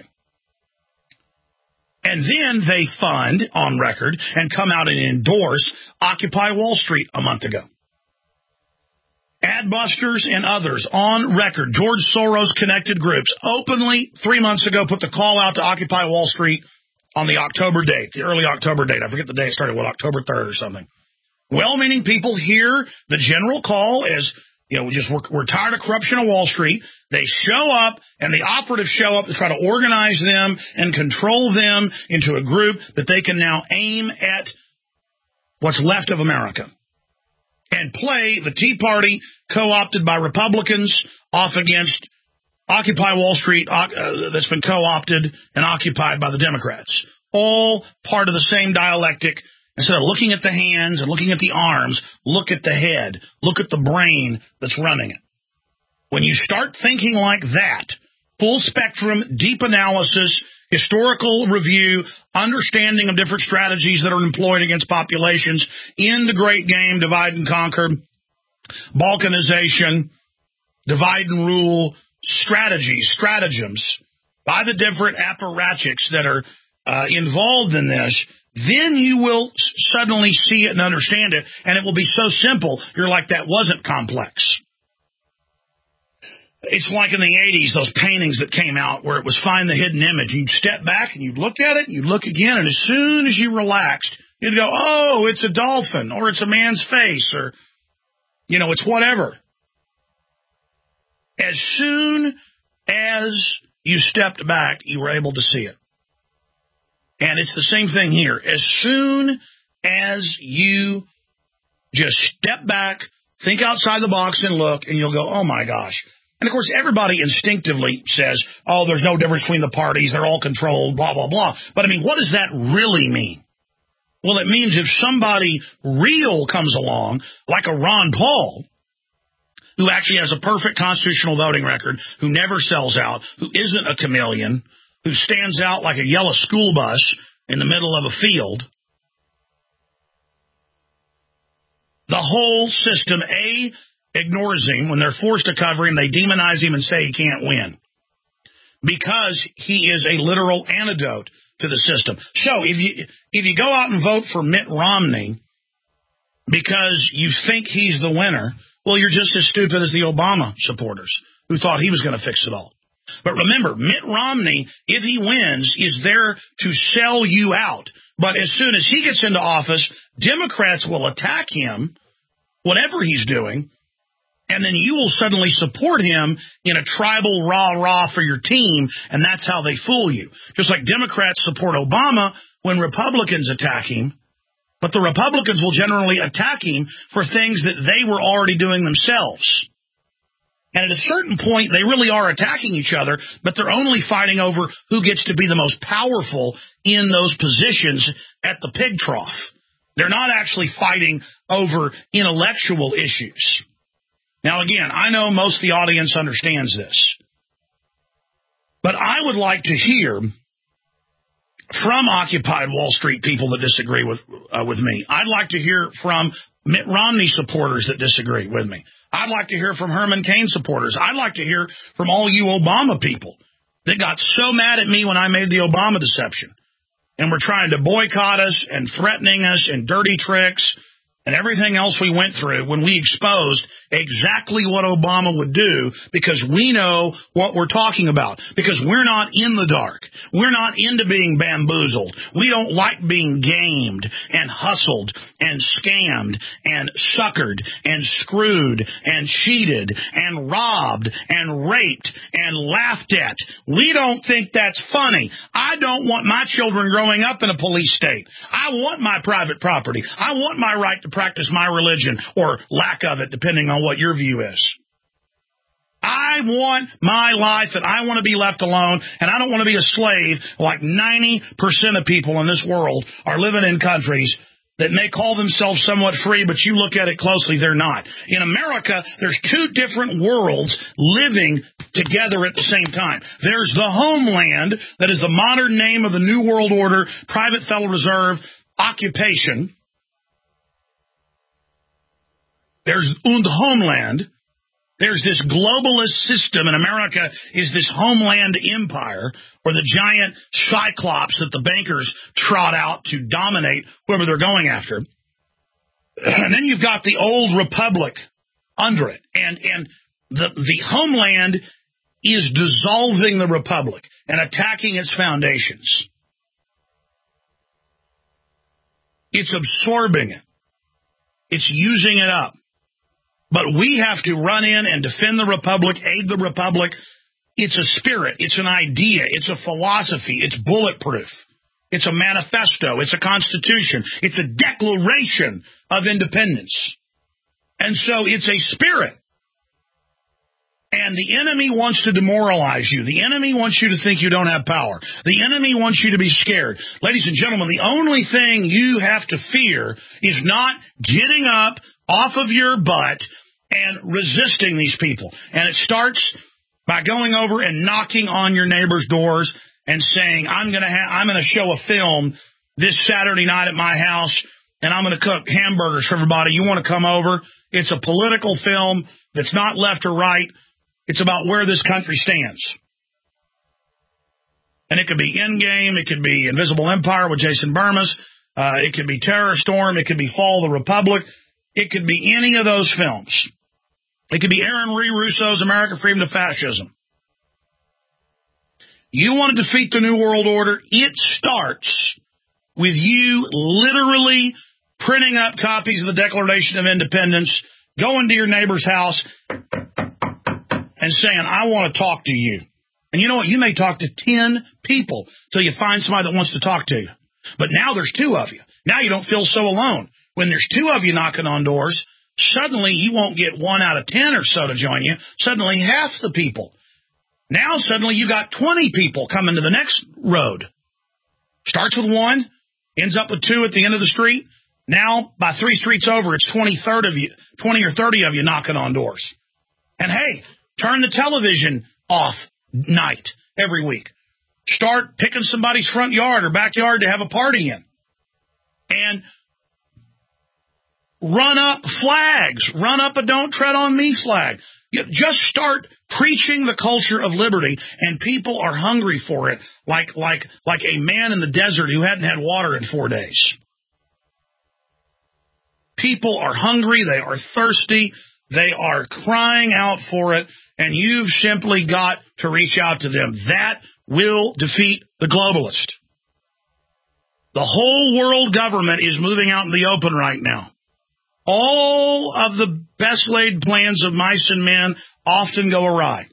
And then they fund, on record, and come out and endorse Occupy Wall Street a month ago. Adbusters and others on record, George Soros-connected groups, openly three months ago put the call out to Occupy Wall Street on the October date, the early October date. I forget the day it started, what, October third or something. Well-meaning people hear the general call as, you know, we just we're, we're tired of corruption on Wall Street. They show up, and the operatives show up to try to organize them and control them into a group that they can now aim at what's left of America and play the Tea Party, co-opted by Republicans, off against Occupy Wall Street, uh, that's been co-opted and occupied by the Democrats. All part of the same dialectic. Instead of looking at the hands and looking at the arms, look at the head. Look at the brain that's running it. When you start thinking like that, full spectrum, deep analysis, historical review, understanding of different strategies that are employed against populations in the great game, divide and conquer, balkanization, divide and rule, strategies, stratagems by the different apparatchiks that are uh, involved in this, then you will suddenly see it and understand it, and it will be so simple, you're like, that wasn't complex. It's like in the eighties, those paintings that came out where it was find the hidden image. You'd step back and you'd look at it and you'd look again, and as soon as you relaxed, you'd go, oh, it's a dolphin, or it's a man's face, or, you know, it's whatever. As soon as you stepped back, you were able to see it. And it's the same thing here. As soon as you just step back, think outside the box and look, and you'll go, oh, my gosh. And, of course, everybody instinctively says, oh, there's no difference between the parties. They're all controlled, blah, blah, blah. But, I mean, what does that really mean? Well, it means if somebody real comes along, like a Ron Paul, who actually has a perfect constitutional voting record, who never sells out, who isn't a chameleon, who stands out like a yellow school bus in the middle of a field, the whole system, A, ignores him. When they're forced to cover him, they demonize him and say he can't win because he is a literal antidote to the system. So if you if you go out and vote for Mitt Romney because you think he's the winner, well, you're just as stupid as the Obama supporters who thought he was going to fix it all. But remember, Mitt Romney, if he wins, is there to sell you out. But as soon as he gets into office, Democrats will attack him, whatever he's doing, and then you will suddenly support him in a tribal rah-rah for your team, and that's how they fool you. Just like Democrats support Obama when Republicans attack him, but the Republicans will generally attack him for things that they were already doing themselves. And at a certain point, they really are attacking each other, but they're only fighting over who gets to be the most powerful in those positions at the pig trough. They're not actually fighting over intellectual issues. Now, again, I know most of the audience understands this, but I would like to hear from Occupy Wall Street people that disagree with uh, with me. I'd like to hear from Mitt Romney supporters that disagree with me. I'd like to hear from Herman Cain supporters. I'd like to hear from all you Obama people that got so mad at me when I made the Obama deception and were trying to boycott us and threatening us and dirty tricks and everything else we went through when we exposed exactly what Obama would do, because we know what we're talking about, because we're not in the dark. We're not into being bamboozled. We don't like being gamed and hustled and scammed and suckered and screwed and cheated and robbed and raped and laughed at. We don't think that's funny. I don't want my children growing up in a police state. I want my private property. I want my right to practice my religion, or lack of it, depending on what your view is. I want my life, and I want to be left alone, and I don't want to be a slave like ninety percent of people in this world are living in countries that may call themselves somewhat free, but you look at it closely, they're not. In America, there's two different worlds living together at the same time. There's the homeland, that is the modern name of the New World Order, Private Federal Reserve, occupation. There's und homeland. There's this globalist system, and America is this homeland empire, or the giant cyclops that the bankers trot out to dominate whoever they're going after. And then you've got the old republic under it, and and the the homeland is dissolving the republic and attacking its foundations. It's absorbing it. It's using it up. But we have to run in and defend the republic, aid the republic. It's a spirit. It's an idea. It's a philosophy. It's bulletproof. It's a manifesto. It's a constitution. It's a declaration of independence. And so it's a spirit. And the enemy wants to demoralize you. The enemy wants you to think you don't have power. The enemy wants you to be scared. Ladies and gentlemen, the only thing you have to fear is not getting up off of your butt and resisting these people. And it starts by going over and knocking on your neighbor's doors and saying, I'm going to ha- I'm going to show a film this Saturday night at my house, and I'm going to cook hamburgers for everybody. You want to come over? It's a political film that's not left or right. It's about where this country stands. And it could be Endgame. It could be Invisible Empire with Jason Burmas. Uh, it could be Terror Storm. It could be Fall of the Republic. It could be any of those films. It could be Aaron Ree Russo's America, Freedom to Fascism. You want to defeat the New World Order? It starts with you literally printing up copies of the Declaration of Independence, going to your neighbor's house, and saying, I want to talk to you. And you know what? You may talk to ten people till you find somebody that wants to talk to you. But now there's two of you. Now you don't feel so alone. When there's two of you knocking on doors, suddenly you won't get one out of ten or so to join you. Suddenly half the people. Now suddenly you got twenty people coming to the next road. Starts with one, ends up with two at the end of the street. Now, by three streets over, it's twenty, thirty of you, twenty or thirty of you knocking on doors. And hey, turn the television off night every week. Start picking somebody's front yard or backyard to have a party in. And run up flags. Run up a Don't Tread on Me flag. You just start preaching the culture of liberty, and people are hungry for it like, like, like a man in the desert who hadn't had water in four days. People are hungry. They are thirsty. They are crying out for it, and you've simply got to reach out to them. That will defeat the globalist. The whole world government is moving out in the open right now. All of the best laid plans of mice and men often go awry.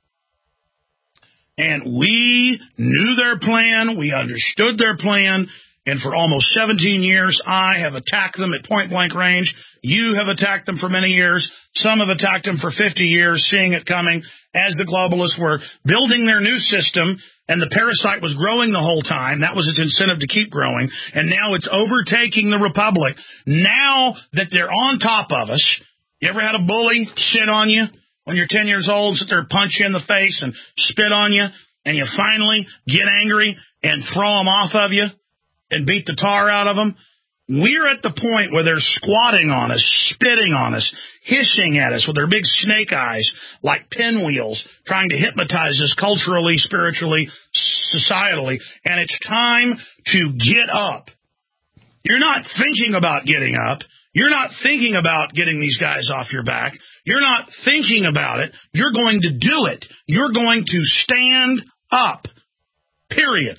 And we knew their plan. We understood their plan. And for almost seventeen years, I have attacked them at point-blank range. You have attacked them for many years. Some have attacked them for fifty years, seeing it coming as the globalists were building their new system, and the parasite was growing the whole time. That was its incentive to keep growing. And now it's overtaking the republic. Now that they're on top of us, you ever had a bully sit on you when you're ten years old, sit there, punch you in the face and spit on you, and you finally get angry and throw them off of you and beat the tar out of them? We're at the point where they're squatting on us, spitting on us, hissing at us with their big snake eyes like pinwheels, trying to hypnotize us culturally, spiritually, societally. And it's time to get up. You're not thinking about getting up. You're not thinking about getting these guys off your back. You're not thinking about it. You're going to do it. You're going to stand up. Period.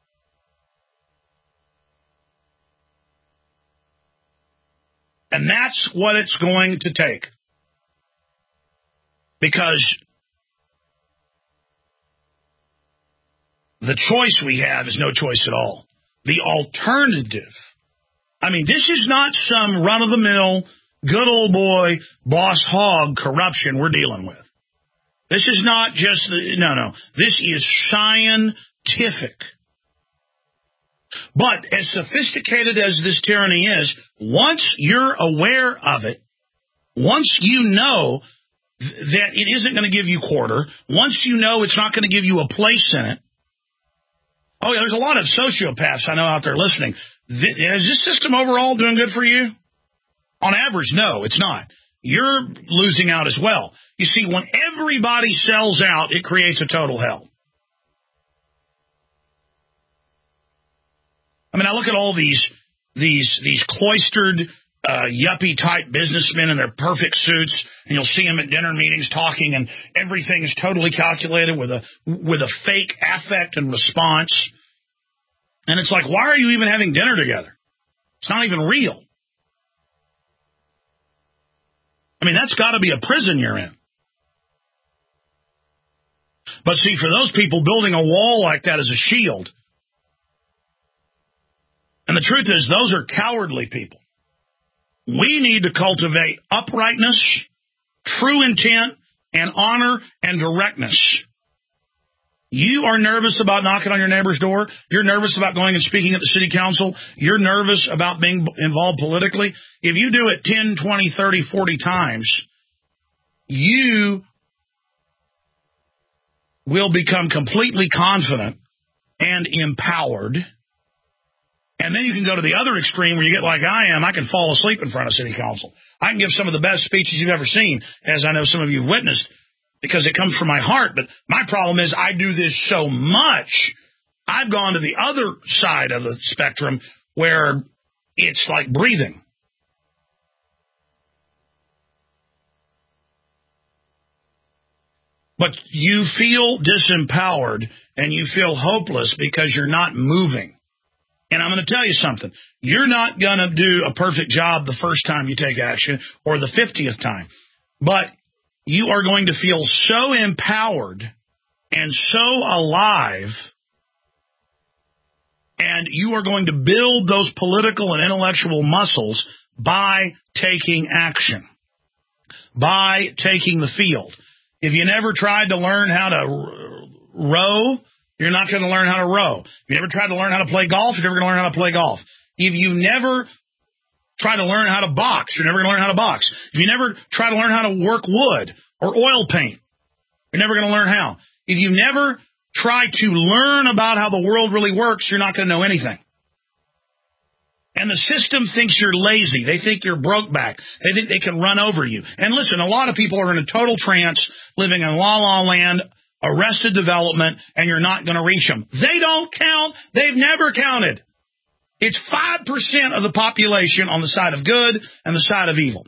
And that's what it's going to take. Because the choice we have is no choice at all. The alternative, I mean, this is not some run-of-the-mill, good old boy, boss hog corruption we're dealing with. This is not just, the, no, no. This is scientific. But as sophisticated as this tyranny is, once you're aware of it, once you know th- that it isn't going to give you quarter, once you know it's not going to give you a place in it. Oh, yeah, there's a lot of sociopaths I know out there listening. Th- is this system overall doing good for you? On average, no, it's not. You're losing out as well. You see, when everybody sells out, it creates a total hell. I mean, I look at all these these these cloistered, uh, yuppie-type businessmen in their perfect suits, and you'll see them at dinner meetings talking, and everything is totally calculated with a with a fake affect and response. And it's like, why are you even having dinner together? It's not even real. I mean, that's got to be a prison you're in. But see, for those people, building a wall like that is a shield. And the truth is, those are cowardly people. We need to cultivate uprightness, true intent, and honor and directness. You are nervous about knocking on your neighbor's door. You're nervous about going and speaking at the city council. You're nervous about being involved politically. If you do it ten, twenty, thirty, forty times, you will become completely confident and empowered. And then you can go to the other extreme where you get like I am. I can fall asleep in front of city council. I can give some of the best speeches you've ever seen, as I know some of you have witnessed, because it comes from my heart. But my problem is I do this so much, I've gone to the other side of the spectrum where it's like breathing. But you feel disempowered and you feel hopeless because you're not moving. And I'm going to tell you something. You're not going to do a perfect job the first time you take action or the fiftieth time. But you are going to feel so empowered and so alive, and you are going to build those political and intellectual muscles by taking action, by taking the field. If you never tried to learn how to row, you're not going to learn how to row. If you never tried to learn how to play golf, you're never going to learn how to play golf. If you never try to learn how to box, you're never going to learn how to box. If you never try to learn how to work wood or oil paint, you're never going to learn how. If you never try to learn about how the world really works, you're not going to know anything. And the system thinks you're lazy. They think you're broke back. They think they can run over you. And listen, a lot of people are in a total trance, living in la-la land, arrested development, and you're not going to reach them. They don't count. They've never counted. It's five percent of the population on the side of good and the side of evil.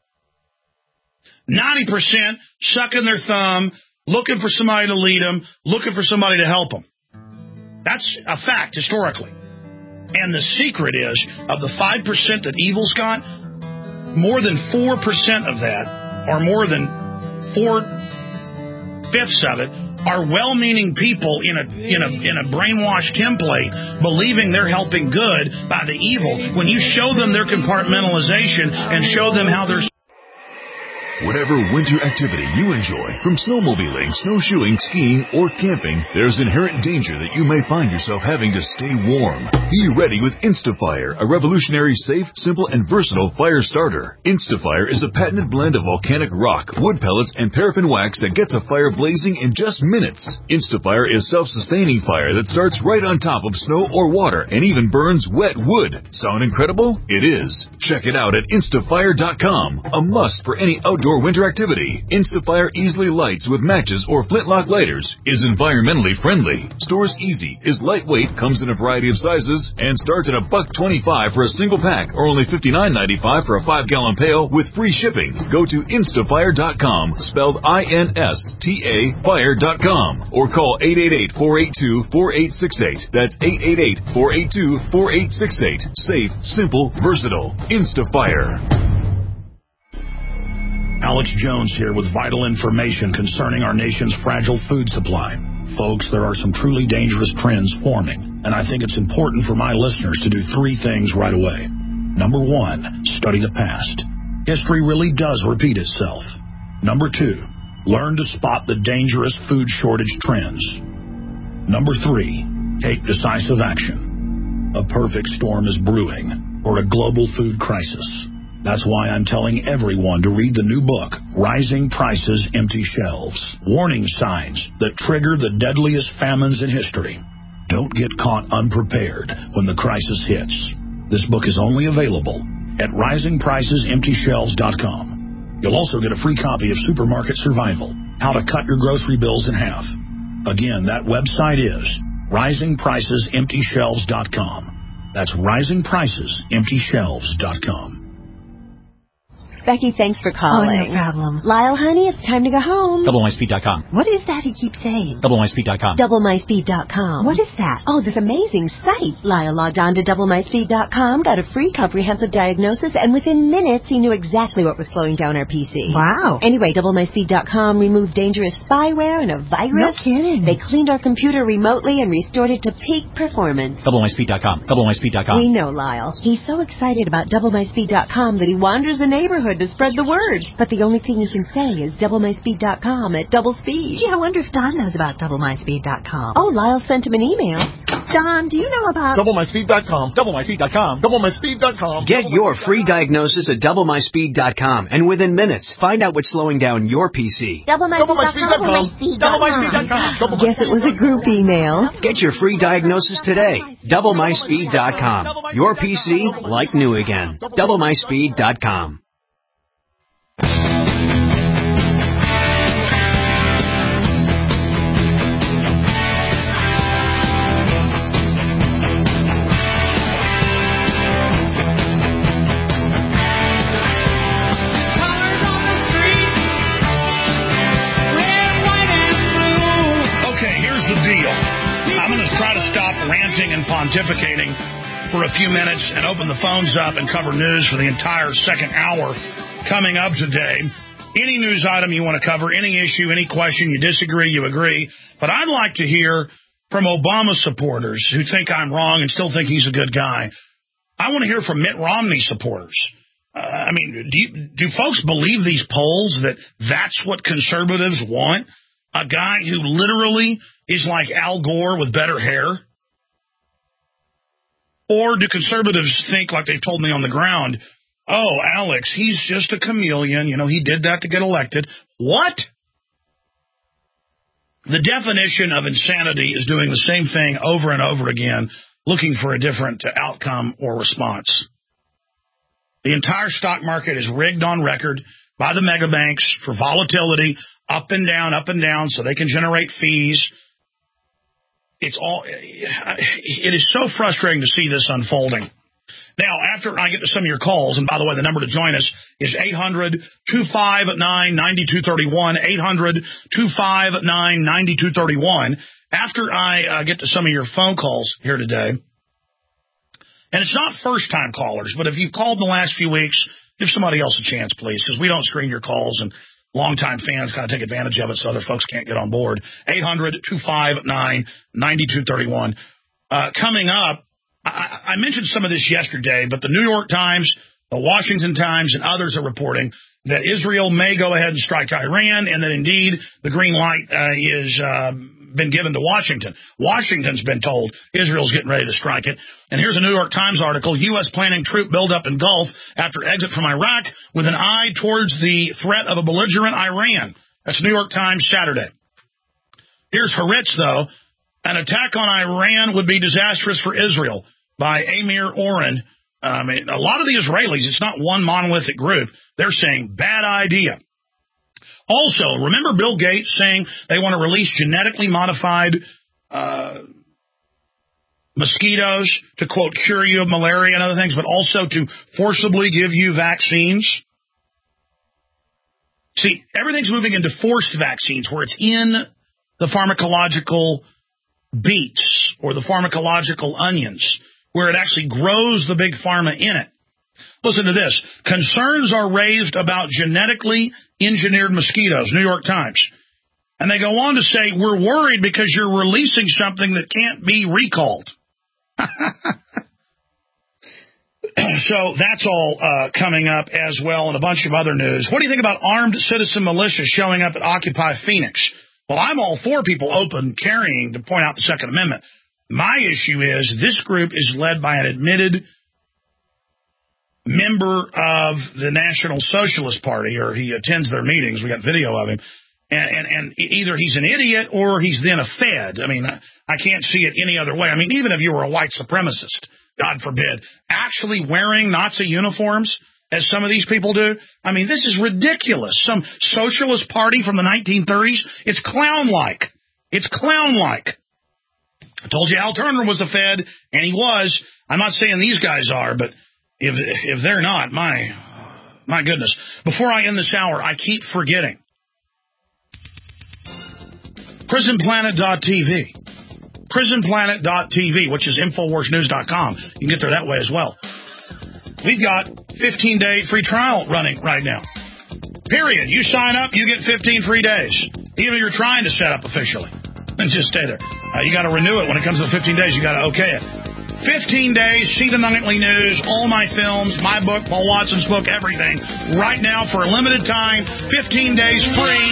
ninety percent sucking their thumb, looking for somebody to lead them, looking for somebody to help them. That's a fact historically. And the secret is, of the five percent that evil's got, more than four percent of that, or more than four-fifths of it, are well-meaning people in a in a in a brainwashed template, believing they're helping good by the evil. When you show them their compartmentalization and show them how they're... Whatever winter activity you enjoy, from snowmobiling, snowshoeing, skiing, or camping, there's inherent danger that you may find yourself having to stay warm. Be ready with Instafire, a revolutionary, safe, simple, and versatile fire starter. Instafire is a patented blend of volcanic rock, wood pellets, and paraffin wax that gets a fire blazing in just minutes. Instafire is self-sustaining fire that starts right on top of snow or water and even burns wet wood. Sound incredible? It is. Check it out at Instafire dot com. A must for any outdoor winter activity. Instafire easily lights with matches or flintlock lighters, is environmentally friendly, stores easy, is lightweight, comes in a variety of sizes, and starts at a buck twenty-five for a single pack or only fifty-nine ninety-five for a five gallon pail with free shipping. Go to Instafire dot com, spelled I N S T A fire dot com, or call eight eight eight, four eight two, four eight six eight. That's eight eight eight, four eight two, four eight six eight. Safe, simple, versatile. Instafire. Alex Jones here with vital information concerning our nation's fragile food supply. Folks, there are some truly dangerous trends forming, and I think it's important for my listeners to do three things right away. Number one, study the past. History really does repeat itself. Number two, learn to spot the dangerous food shortage trends. Number three, take decisive action. A perfect storm is brewing for a global food crisis. That's why I'm telling everyone to read the new book, Rising Prices, Empty Shelves. Warning signs that trigger the deadliest famines in history. Don't get caught unprepared when the crisis hits. This book is only available at rising prices empty shelves dot com. You'll also get a free copy of Supermarket Survival, How to Cut Your Grocery Bills in Half. Again, that website is rising prices empty shelves dot com. That's rising prices empty shelves dot com. Becky, thanks for calling. Oh, no problem. Lyle, honey, it's time to go home. double my speed dot com. What is that he keeps saying? double my speed dot com. double my speed dot com. What is that? Oh, this amazing site. Lyle logged on to double my speed dot com, got a free comprehensive diagnosis, and within minutes he knew exactly what was slowing down our P C. Wow. Anyway, double my speed dot com removed dangerous spyware and a virus. No kidding. They cleaned our computer remotely and restored it to peak performance. double my speed dot com. double my speed dot com. We know, Lyle. He's so excited about double my speed dot com that he wanders the neighborhood to spread the word. But the only thing he can say is double my speed dot com at double speed. Gee, I wonder if Don knows about double my speed dot com. Oh, Lyle sent him an email. Don, do you know about double my speed dot com? double my speed dot com. double my speed dot com. Get your free diagnosis at double my speed dot com, and within minutes, find out what's slowing down your P C. double my speed dot com. double my speed dot com. Guess it was a group email. Get your free diagnosis today. double my speed dot com. Your P C like new again. double my speed dot com. And pontificating for a few minutes and open the phones up and cover news for the entire second hour coming up today. any news item you want to cover, any issue, any question, you disagree, you agree. But I'd like to hear from Obama supporters who think I'm wrong and still think he's a good guy. I want to hear from Mitt Romney supporters. Uh, I mean, do, you, do folks believe these polls that that's what conservatives want? A guy who literally is like Al Gore with better hair? Or do conservatives think, like they've told me on the ground, oh, Alex, he's just a chameleon. You know, he did that to get elected. What? The definition of insanity is doing the same thing over and over again, looking for a different outcome or response. The entire stock market is rigged on record by the mega banks for volatility, up and down, up and down, so they can generate fees. It's all, it is so frustrating to see this unfolding. Now, after I get to some of your calls, and by the way, the number to join us is eight hundred, two five nine, nine two three one, eight hundred, two five nine, nine two three one. After I uh, get to some of your phone calls here today, and it's not first-time callers, but if you've called in the last few weeks, give somebody else a chance, please, because we don't screen your calls, and longtime fans kind of take advantage of it so other folks can't get on board. eight hundred, two five nine, nine two three one. Uh, coming up, I, I mentioned some of this yesterday, but the New York Times, the Washington Times, and others are reporting that Israel may go ahead and strike Iran, and that indeed the green light uh, is uh, been given to Washington. Washington's been told Israel's getting ready to strike it. And here's a New York Times article, U S planning troop buildup in Gulf after exit from Iraq with an eye towards the threat of a belligerent Iran. That's New York Times Saturday. Here's Haaretz, though. An attack on Iran would be disastrous for Israel by Amir Oren. I mean, a lot of the Israelis, it's not one monolithic group. They're saying bad idea. Also, remember Bill Gates saying they want to release genetically modified uh, mosquitoes to, quote, cure you of malaria and other things, but also to forcibly give you vaccines? See, everything's moving into forced vaccines where it's in the pharmacological beets or the pharmacological onions, where it actually grows the big pharma in it. Listen to this. Concerns are raised about genetically engineered mosquitoes, New York Times. And they go on to say, we're worried because you're releasing something that can't be recalled. So that's all uh, coming up as well, and a bunch of other news. What do you think about armed citizen militias showing up at Occupy Phoenix? Well, I'm all for people open carrying to point out the Second Amendment. My issue is this group is led by an admitted member of the National Socialist Party, or he attends their meetings. We got video of him. And, and, and either he's an idiot or he's then a Fed. I mean, I can't see it any other way. I mean, even if you were a white supremacist, God forbid, actually wearing Nazi uniforms, as some of these people do, I mean, this is ridiculous. Some socialist party from the nineteen thirties, it's clown-like. It's clown-like. I told you Al Turner was a Fed, and he was. I'm not saying these guys are, but if if they're not, my my goodness. Before I end this hour, I keep forgetting. prison planet dot t v. prison planet dot t v, which is infowars news dot com. You can get there that way as well. We've got fifteen-day free trial running right now. Period. You sign up, you get fifteen free days. Even if you're trying to set up officially. And just stay there. Uh, you got to renew it when it comes to the fifteen days. You got to okay it. fifteen days, see the nightly news, all my films, my book, Paul Watson's book, everything. Right now for a limited time, fifteen days free.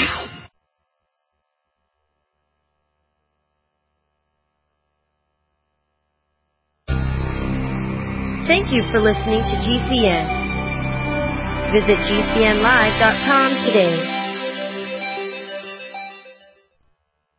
Thank you for listening to G C N. Visit G C N live dot com today.